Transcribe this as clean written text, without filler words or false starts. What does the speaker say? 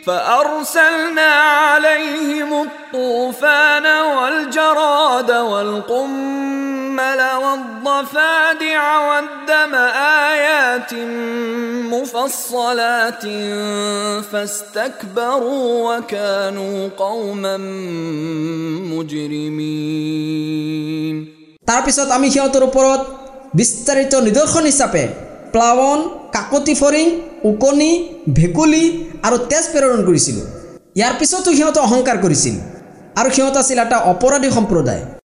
فأرسلنا عليهم الطوفان والجراد والقمل والضفادع والدم آيات مفصلات فاستكبروا وكانوا قوما مجرمين তাৰপিছত আমি সিহঁতৰ ওপৰত বিস্তাৰিত নিদৰ্শন হিচাপে প্লাৱন, কাকতি ফৰিং, উকনি, ভেকুলি আৰু তেজ প্ৰেৰণ কৰিছিলোঁ। ইয়াৰ পিছতো সিহঁতে অহংকাৰ কৰিছিল আৰু সিহঁত আছিল এটা অপৰাধী সম্প্ৰদায়।